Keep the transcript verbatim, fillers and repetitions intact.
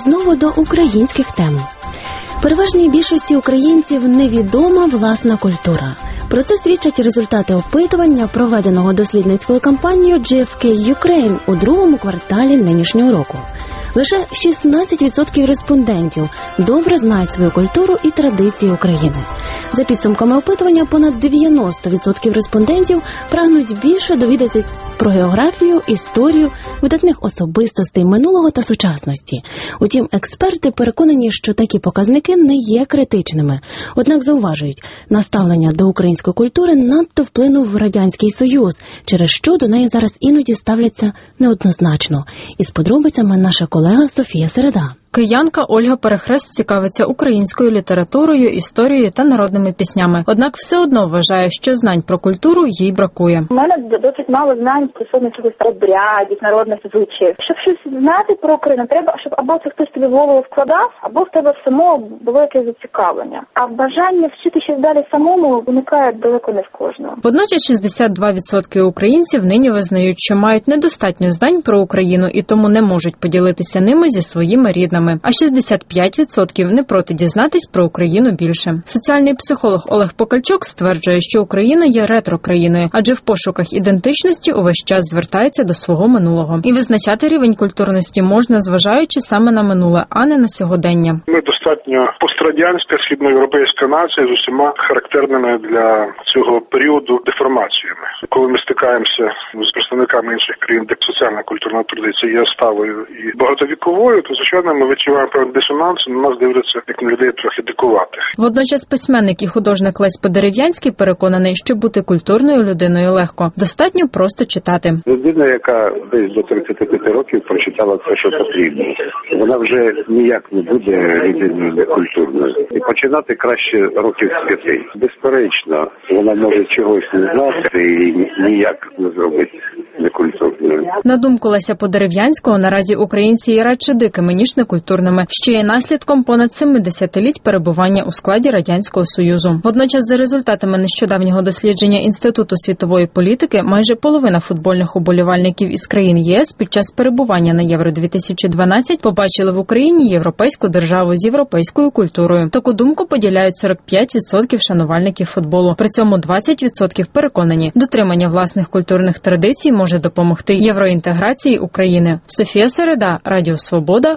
знову до українських тем. Переважній більшості українців невідома власна культура. Про це свідчать результати опитування, проведеного дослідницькою кампанією джі еф кей Ukraine у другому кварталі нинішнього року. Лише шістнадцять відсотків респондентів добре знають свою культуру і традиції України. За підсумками опитування, понад дев'яносто відсотків респондентів прагнуть більше довідатися про географію, історію, видатних особистостей минулого та сучасності. Утім, експерти переконані, що такі показники не є критичними. Однак зауважують, наставлення до української культури надто вплинув Радянський Союз, через що до неї зараз іноді ставляться неоднозначно. Із подробицями наша колега Софія Середа. Киянка Ольга Перехрест цікавиться українською літературою, історією та народними піснями. Однак все одно вважає, що знань про культуру їй бракує. У мене досить мало знань стосовно якихось обрядів, народних звичаїв. Щоб щось знати про Україну, треба, щоб або це хтось тобі в голову вкладав, або в тебе само було якесь зацікавлення. А бажання вчити щось далі самому виникає далеко не в кожного. Водночас шістдесят два відсотки українців нині визнають, що мають недостатньо знань про Україну і тому не можуть поділитися ними зі своїми рідними. А шістдесят п'ять відсотків не проти дізнатись про Україну більше. Соціальний психолог Олег Покальчук стверджує, що Україна є ретро-країною, адже в пошуках ідентичності увесь час звертається до свого минулого. І визначати рівень культурності можна, зважаючи саме на минуле, а не на сьогодення. Ми достатньо пострадянська, східноєвропейська нація з усіма характерними для цього періоду деформаціями. Коли ми стикаємося з представниками інших країн, де соціальна культурна традиція є сталою і багатовіковою, то, звичайно, ми відчуваємо певний дисонанс, на нас дивляться як на людей трохи дикуватих. Водночас письменник і художник Лесь Подерев'янський переконаний, що бути культурною людиною легко. Достатньо просто читати. Людина, яка десь до тридцяти п'яти років прочитала все, що потрібно, вона вже ніяк не буде людиною некультурною. І починати краще років з п'яти. Безперечно, вона може чогось не знати і ніяк не зробити некультурною. На думку Леся Подерев'янського, наразі українці є радше дикими, ніж некультурними, що є наслідком понад семидесятиліть перебування у складі Радянського Союзу. Водночас, за результатами нещодавнього дослідження Інституту світової політики, майже половина футбольних уболівальників із країн ЄС під час перебування на Євро дві тисячі дванадцять побачили в Україні європейську державу з європейською культурою. Таку думку поділяють сорок п'ять відсотків шанувальників футболу. При цьому двадцять відсотків переконані, дотримання власних культурних традицій може допомогти євроінтеграції України. Софія Середа, Радіо Свобода,